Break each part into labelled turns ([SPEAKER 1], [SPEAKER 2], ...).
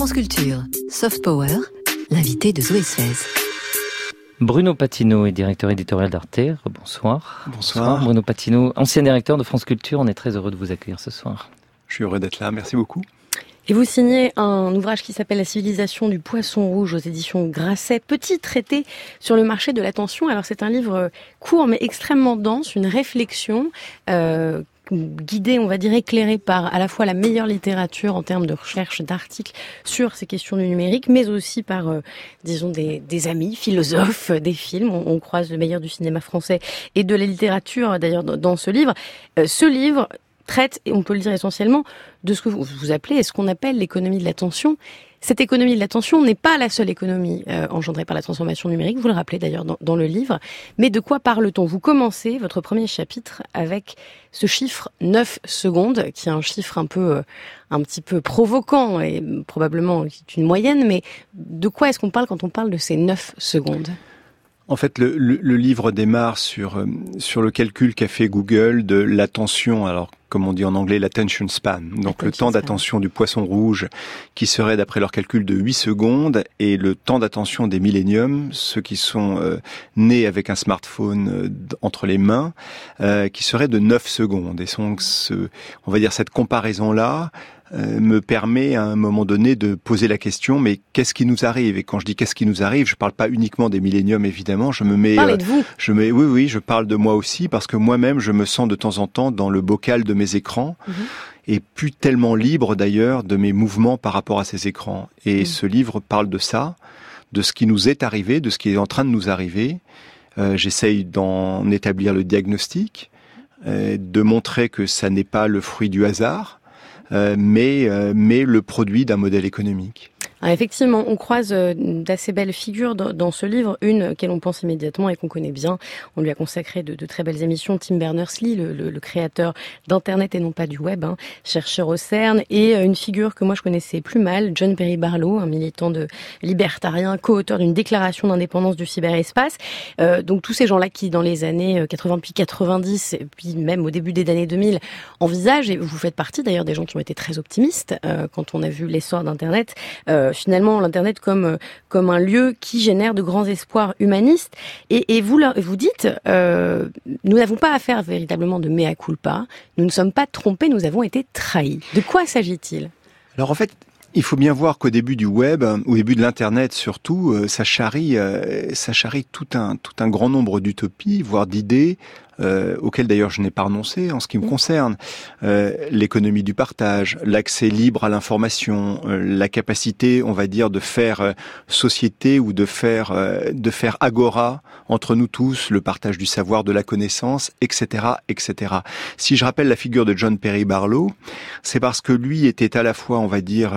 [SPEAKER 1] France Culture, Soft Power, l'invité de Zoé Sfez.
[SPEAKER 2] Bruno Patino est directeur éditorial d'Arte. Bonsoir.
[SPEAKER 3] Bonsoir.
[SPEAKER 2] Bruno Patino, ancien directeur de France Culture. On est très heureux de vous accueillir ce soir.
[SPEAKER 3] Je suis heureux d'être là. Merci beaucoup.
[SPEAKER 4] Et vous signez un ouvrage qui s'appelle La civilisation du poisson rouge aux éditions Grasset, petit traité sur le marché de l'attention. Alors c'est un livre court mais extrêmement dense, une réflexion guidée, on va dire éclairée par à la fois la meilleure littérature en termes de recherche, d'articles sur ces questions du numérique, mais aussi par, disons, des amis, philosophes, des films. On croise le meilleur du cinéma français et de la littérature d'ailleurs dans ce livre. Ce livre traite, et on peut le dire essentiellement, de ce que vous appelez et ce qu'on appelle l'économie de l'attention. Cette économie de l'attention n'est pas la seule économie engendrée par la transformation numérique, vous le rappelez d'ailleurs dans le livre. Mais de quoi parle-t-on ? Vous commencez votre premier chapitre avec ce chiffre 9 secondes, qui est un chiffre un petit peu provoquant et probablement une moyenne, mais de quoi est-ce qu'on parle quand on parle de ces 9 secondes ?
[SPEAKER 3] En fait, le livre démarre sur le calcul qu'a fait Google de l'attention, alors comme on dit en anglais, l'attention span. Donc le temps d'attention du poisson rouge, qui serait d'après leur calcul de 8 secondes, et le temps d'attention des milléniums, ceux qui sont nés avec un smartphone entre les mains, qui serait de 9 secondes. Et donc, on va dire cette comparaison-là me permet à un moment donné de poser la question, mais qu'est-ce qui nous arrive ? Et quand je dis qu'est-ce qui nous arrive, je parle pas uniquement des milléniums, évidemment, je me mets...
[SPEAKER 4] Parlez de vous.
[SPEAKER 3] Oui, je parle de moi aussi, parce que moi-même, je me sens de temps en temps dans le bocal de mes écrans, et plus tellement libre d'ailleurs de mes mouvements par rapport à ces écrans. Et ce livre parle de ça, de ce qui nous est arrivé, de ce qui est en train de nous arriver. J'essaye d'en établir le diagnostic, de montrer que ça n'est pas le fruit du hasard, mais le produit d'un modèle économique.
[SPEAKER 4] Alors effectivement, on croise d'assez belles figures dans ce livre, une auquel on pense immédiatement et qu'on connaît bien. On lui a consacré de très belles émissions. Tim Berners-Lee, le créateur d'Internet et non pas du web, chercheur au CERN, et une figure que moi je connaissais plus mal, John Perry Barlow, un militant libertarien, co-auteur d'une déclaration d'indépendance du cyberespace. Donc tous ces gens-là qui, dans les années 80 puis 90, et puis même au début des années 2000, envisagent, et vous faites partie d'ailleurs des gens qui ont été très optimistes quand on a vu l'essor d'Internet, finalement l'Internet comme un lieu qui génère de grands espoirs humanistes. Et vous dites, nous n'avons pas affaire véritablement de mea culpa, nous ne sommes pas trompés, nous avons été trahis. De quoi s'agit-il ?
[SPEAKER 3] Alors en fait, il faut bien voir qu'au début du web, au début de l'Internet surtout, ça charrie tout un grand nombre d'utopies, voire d'idées, auxquelles d'ailleurs je n'ai pas renoncé en ce qui me concerne. L'économie du partage, l'accès libre à l'information, la capacité, on va dire, de faire société ou de faire agora entre nous tous, le partage du savoir, de la connaissance, etc., etc. Si je rappelle la figure de John Perry Barlow, c'est parce que lui était à la fois, on va dire,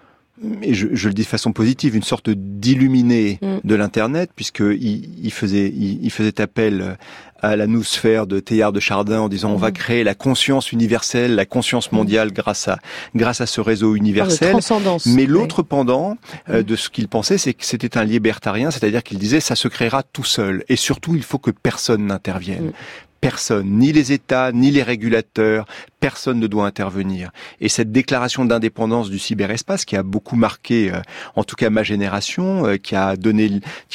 [SPEAKER 3] et je le dis de façon positive, une sorte d'illuminé de l'Internet, puisqu'il faisait appel à la noosphère de Teilhard de Chardin en disant on va créer la conscience universelle, la conscience mondiale grâce à ce réseau universel. Mais l'autre pendant de ce qu'il pensait, c'est que c'était un libertarien, c'est-à-dire qu'il disait ça se créera tout seul. Et surtout, il faut que personne n'intervienne. Personne, ni les États, ni les régulateurs, personne ne doit intervenir. Et cette déclaration d'indépendance du cyberespace qui a beaucoup marqué, en tout cas ma génération, qui a donné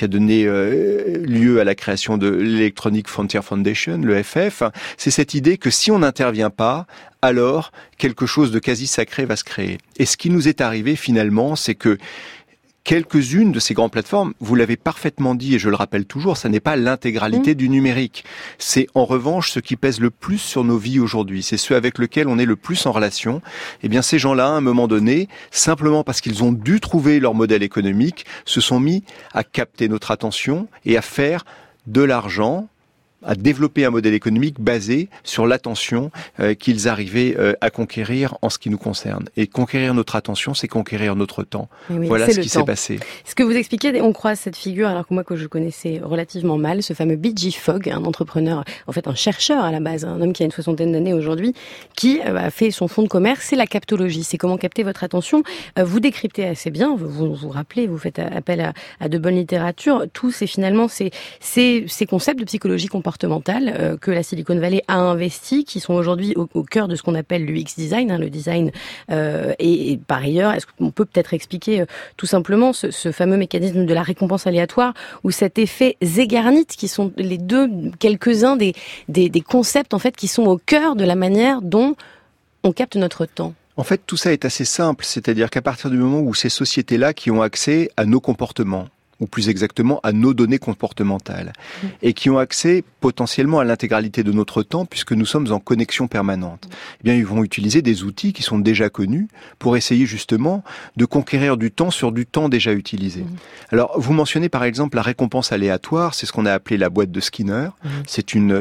[SPEAKER 3] lieu à la création de l'Electronic Frontier Foundation, le FF, c'est cette idée que si on n'intervient pas, alors quelque chose de quasi sacré va se créer. Et ce qui nous est arrivé finalement, c'est que quelques-unes de ces grandes plateformes, vous l'avez parfaitement dit et je le rappelle toujours, ça n'est pas l'intégralité du numérique. C'est en revanche ce qui pèse le plus sur nos vies aujourd'hui. C'est ceux avec lesquels on est le plus en relation. Eh bien, ces gens-là, à un moment donné, simplement parce qu'ils ont dû trouver leur modèle économique, se sont mis à capter notre attention et à faire de l'argent, à développer un modèle économique basé sur l'attention qu'ils arrivaient à conquérir en ce qui nous concerne. Et conquérir notre attention, c'est conquérir notre temps.
[SPEAKER 4] Oui,
[SPEAKER 3] voilà ce qui s'est passé.
[SPEAKER 4] Ce que vous expliquez, on croise cette figure, alors que je connaissais relativement mal, ce fameux B.G. Fogg, un entrepreneur, en fait un chercheur à la base, un homme qui a une 60aine d'années aujourd'hui, qui a fait son fonds de commerce, c'est la captologie, c'est comment capter votre attention. Vous décryptez assez bien, vous rappelez, vous faites appel à de bonnes littératures, tous et finalement ces concepts de psychologie comportementale comportementales que la Silicon Valley a investi, qui sont aujourd'hui au cœur de ce qu'on appelle l'UX design, le design. Et par ailleurs, est-ce qu'on peut peut-être expliquer tout simplement ce fameux mécanisme de la récompense aléatoire ou cet effet Zeigarnik, qui sont les deux, quelques-uns des concepts en fait qui sont au cœur de la manière dont on capte notre temps?
[SPEAKER 3] En fait, tout ça est assez simple, c'est-à-dire qu'à partir du moment où ces sociétés-là qui ont accès à nos comportements, ou plus exactement à nos données comportementales, et qui ont accès potentiellement à l'intégralité de notre temps, puisque nous sommes en connexion permanente, eh bien, ils vont utiliser des outils qui sont déjà connus pour essayer justement de conquérir du temps sur du temps déjà utilisé. Alors, vous mentionnez par exemple la récompense aléatoire, c'est ce qu'on a appelé la boîte de Skinner. C'est une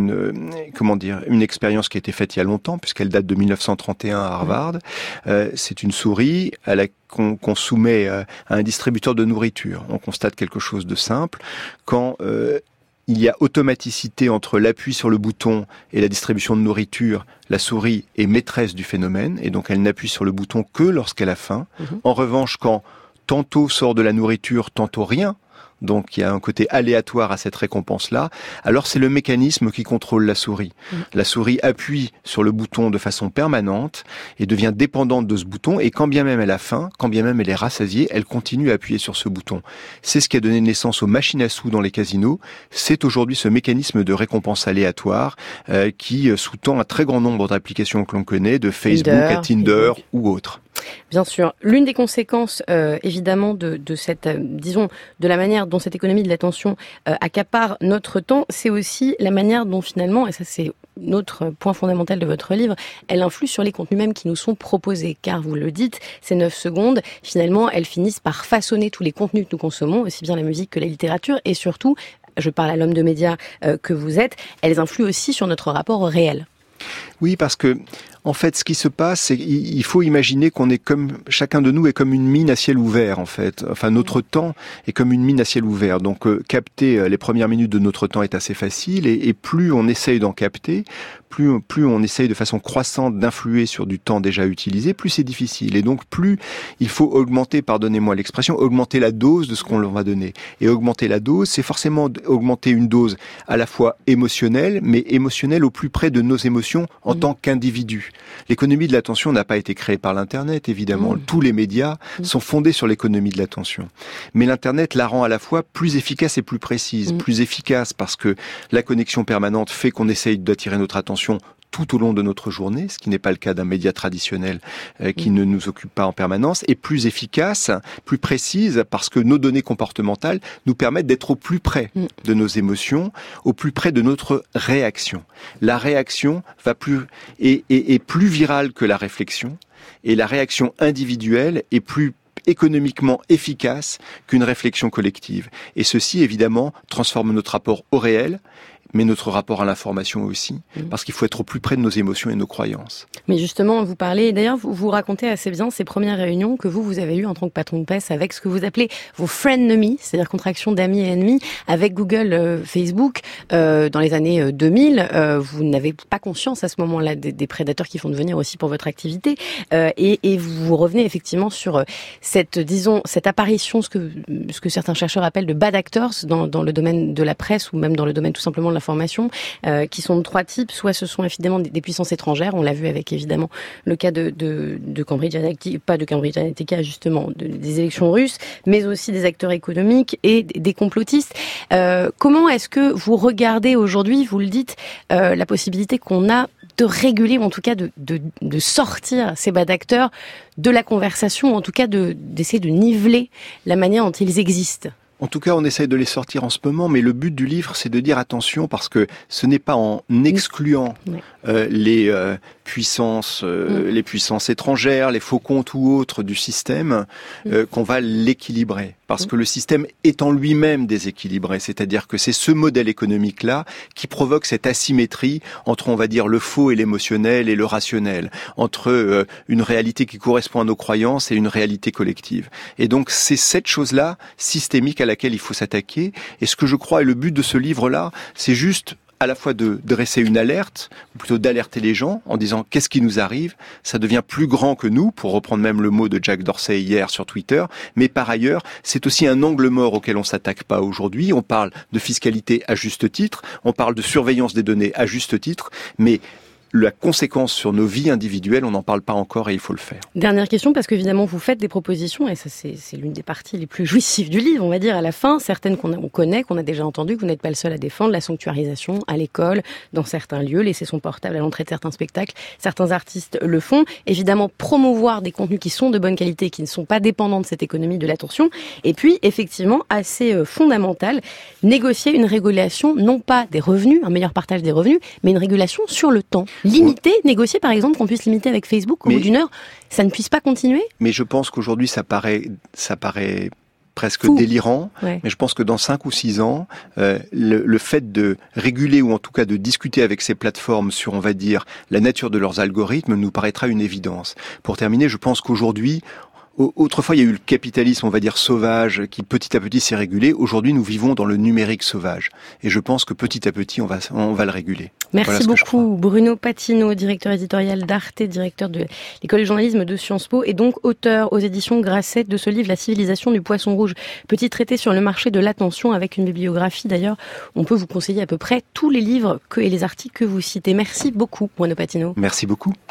[SPEAKER 3] expérience qui a été faite il y a longtemps, puisqu'elle date de 1931 à Harvard. C'est une souris qu'on soumet à un distributeur de nourriture. On constate quelque chose de simple. Quand il y a automaticité entre l'appui sur le bouton et la distribution de nourriture, la souris est maîtresse du phénomène, et donc elle n'appuie sur le bouton que lorsqu'elle a faim. En revanche, quand tantôt sort de la nourriture, tantôt rien, donc il y a un côté aléatoire à cette récompense-là, alors c'est le mécanisme qui contrôle la souris. La souris appuie sur le bouton de façon permanente et devient dépendante de ce bouton, et quand bien même elle a faim, quand bien même elle est rassasiée, elle continue à appuyer sur ce bouton. C'est ce qui a donné naissance aux machines à sous dans les casinos. C'est aujourd'hui ce mécanisme de récompense aléatoire qui sous-tend un très grand nombre d'applications que l'on connaît, de Facebook à Tinder ou autres.
[SPEAKER 4] Bien sûr. L'une des conséquences, évidemment, de cette, disons, de la manière dont cette économie de l'attention accapare notre temps, c'est aussi la manière dont finalement, et ça c'est notre point fondamental de votre livre, elle influe sur les contenus mêmes qui nous sont proposés. Car, vous le dites, ces 9 secondes, finalement, elles finissent par façonner tous les contenus que nous consommons, aussi bien la musique que la littérature, et surtout, je parle à l'homme de médias que vous êtes, elles influent aussi sur notre rapport au réel.
[SPEAKER 3] Oui, parce que en fait, ce qui se passe, c'est qu'il faut imaginer qu'on est comme, chacun de nous est comme une mine à ciel ouvert, en fait. Enfin, notre temps est comme une mine à ciel ouvert. Donc, capter les premières minutes de notre temps est assez facile, et plus on essaye d'en capter, plus on essaye de façon croissante d'influer sur du temps déjà utilisé, plus c'est difficile. Et donc, plus il faut augmenter, pardonnez-moi l'expression, augmenter la dose de ce qu'on leur va donner. Et augmenter la dose, c'est forcément augmenter une dose à la fois émotionnelle, mais émotionnelle au plus près de nos émotions en tant qu'individu. L'économie de l'attention n'a pas été créée par l'Internet, évidemment. Tous les médias sont fondés sur l'économie de l'attention. Mais l'Internet la rend à la fois plus efficace et plus précise. Plus efficace parce que la connexion permanente fait qu'on essaye d'attirer notre attention tout au long de notre journée, ce qui n'est pas le cas d'un média traditionnel qui ne nous occupe pas en permanence, et plus efficace, plus précise, parce que nos données comportementales nous permettent d'être au plus près de nos émotions, au plus près de notre réaction. La réaction est plus virale que la réflexion, et la réaction individuelle est plus économiquement efficace qu'une réflexion collective. Et ceci, évidemment, transforme notre rapport au réel, mais notre rapport à l'information aussi, parce qu'il faut être au plus près de nos émotions et de nos croyances.
[SPEAKER 4] Mais justement, vous parlez, d'ailleurs, vous racontez assez bien ces premières réunions que vous avez eues en tant que patron de presse avec ce que vous appelez vos frenemies, c'est-à-dire contraction d'amis et ennemis, avec Google, Facebook, dans les années 2000. Vous n'avez pas conscience à ce moment-là des prédateurs qui font devenir aussi pour votre activité, et vous revenez effectivement sur cette apparition, ce que certains chercheurs appellent de bad actors dans le domaine de la presse ou même dans le domaine tout simplement de l'information, qui sont de 3 types. Soit ce sont évidemment des puissances étrangères, on l'a vu avec évidemment le cas de Cambridge Analytica, pas de Cambridge Analytica justement, des élections russes, mais aussi des acteurs économiques et des complotistes. Comment est-ce que vous regardez aujourd'hui, vous le dites, la possibilité qu'on a de réguler, ou en tout cas de sortir ces bad acteurs de la conversation, ou en tout cas d'essayer de niveler la manière dont ils existent?
[SPEAKER 3] En tout cas, on essaye de les sortir en ce moment, mais le but du livre, c'est de dire attention, parce que ce n'est pas en excluant les puissances étrangères, les faux comptes ou autres du système qu'on va l'équilibrer. Parce que le système est en lui-même déséquilibré. C'est-à-dire que c'est ce modèle économique-là qui provoque cette asymétrie entre, on va dire, le faux et l'émotionnel et le rationnel, entre une réalité qui correspond à nos croyances et une réalité collective. Et donc, c'est cette chose-là systémique à laquelle il faut s'attaquer. Et ce que je crois est le but de ce livre-là, c'est juste à la fois de dresser une alerte, ou plutôt d'alerter les gens en disant qu'est-ce qui nous arrive. Ça devient plus grand que nous, pour reprendre même le mot de Jack Dorsey hier sur Twitter. Mais par ailleurs, c'est aussi un angle mort auquel on s'attaque pas aujourd'hui. On parle de fiscalité à juste titre, on parle de surveillance des données à juste titre, mais la conséquence sur nos vies individuelles, on n'en parle pas encore et il faut le faire.
[SPEAKER 4] Dernière question, parce qu'évidemment, vous faites des propositions, et ça, c'est l'une des parties les plus jouissives du livre, on va dire, à la fin. Certaines qu'on connaît, qu'on a déjà entendues, que vous n'êtes pas le seul à défendre, la sanctuarisation à l'école, dans certains lieux, laisser son portable à l'entrée de certains spectacles. Certains artistes le font. Évidemment, promouvoir des contenus qui sont de bonne qualité, qui ne sont pas dépendants de cette économie de l'attention. Et puis, effectivement, assez fondamental, négocier une régulation, non pas des revenus, un meilleur partage des revenus, mais une régulation sur le temps. Limiter, négocier par exemple, qu'on puisse limiter avec Facebook au bout d'une heure, ça ne puisse pas continuer?
[SPEAKER 3] Mais je pense qu'aujourd'hui ça paraît presque
[SPEAKER 4] Fou.
[SPEAKER 3] délirant,
[SPEAKER 4] Ouais.
[SPEAKER 3] mais je pense que dans 5 ou 6 ans, le fait de réguler ou en tout cas de discuter avec ces plateformes sur, on va dire, la nature de leurs algorithmes nous paraîtra une évidence. Pour terminer, je pense qu'aujourd'hui, autrefois, il y a eu le capitalisme, on va dire, sauvage, qui petit à petit s'est régulé. Aujourd'hui, nous vivons dans le numérique sauvage. Et je pense que petit à petit, on va le réguler.
[SPEAKER 4] Merci beaucoup, Bruno Patino, directeur éditorial d'Arte, directeur de l'école de journalisme de Sciences Po, et donc auteur aux éditions Grasset de ce livre, La civilisation du poisson rouge. Petit traité sur le marché de l'attention avec une bibliographie. D'ailleurs, on peut vous conseiller à peu près tous les livres et les articles que vous citez. Merci beaucoup, Bruno Patino.
[SPEAKER 3] Merci beaucoup.